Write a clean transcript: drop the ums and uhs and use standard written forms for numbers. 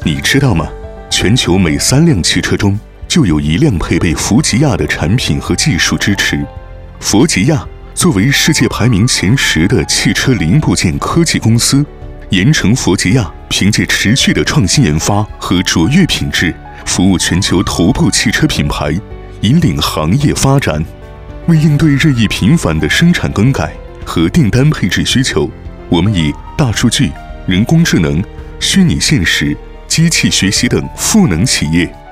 你知道吗？全球每3辆汽车中就有1辆配备弗吉亚的产品和技术支持。弗吉亚作为世界排名前10的汽车零部件科技公司，盐城弗吉亚凭借持续的创新研发和卓越品质，服务全球头部汽车品牌，引领行业发展。为应对日益频繁的生产更改和订单配置需求，我们以大数据、人工智能、虚拟现实、机器学习等赋能企业，